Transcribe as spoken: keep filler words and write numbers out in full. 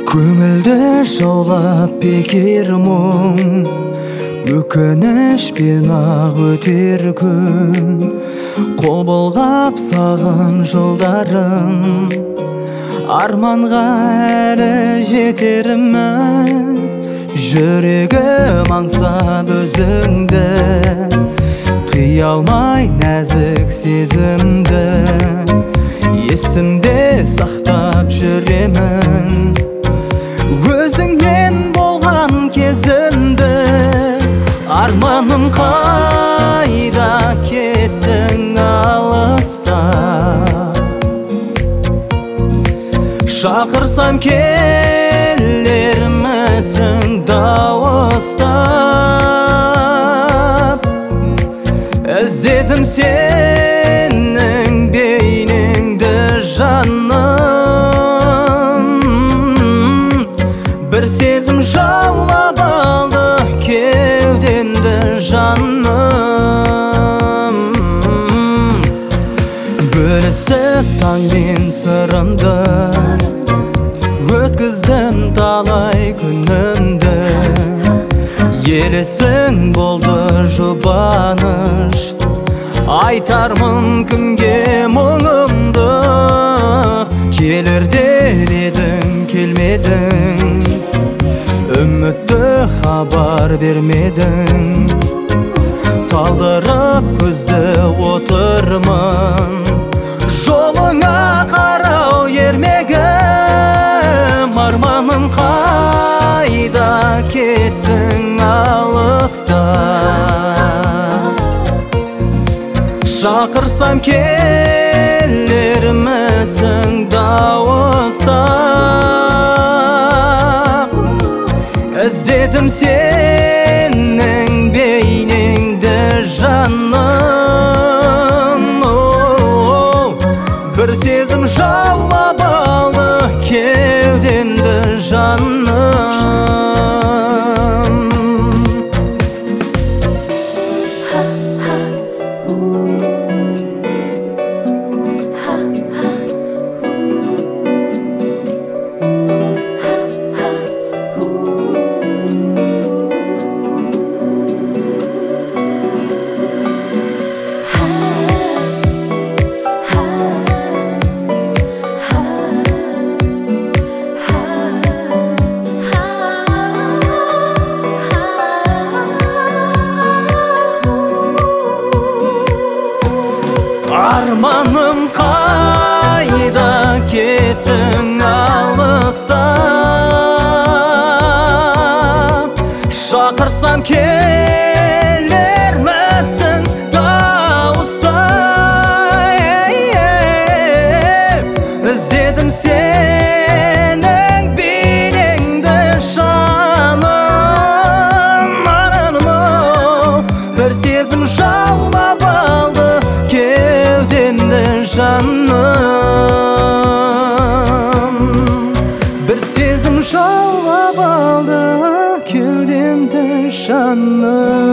Көңілді жаулап бекер мұң, өкінішпен ақ өтер күн. Қол бұлғап саған жолдарым, арманға әлі жетермін. Жүрегім аңсап өзіңді, қия алмай нәзік сезімді. Есімде сақтап жүремін өзіңмен болған кезімді. Арманым қайда кеттің алыста, шақырсам келер мүсің дауыстап. Іздедім сенің бейнеңді жаным, бір сезім жаулап алды кеудемді жаным. Бөлісіп таңмен сырымды, өткіздім талай күнімді. Елесің болды жұбаныш, айтармын кімге мұңымды. Келер дер едің келмедің, үмітті хабар бермедің. Талдырып көзді отырмын, жолыңа қарау ермегім. Арманым қайда кеттің алыста, шақырсам келер мүсің дауыстап. Іздедім сенің бейнеңді жаным, бір сезім жаулап алды кеудемді жаным. Арманым қайда кеттің алыста, шақырсам келер мүсің дауыстай. Іздедім сенің бейнеңді жаным, бір сезім жаулап алды кеудемді жаным. Бір сезім жаулап алды кеудемді жаным.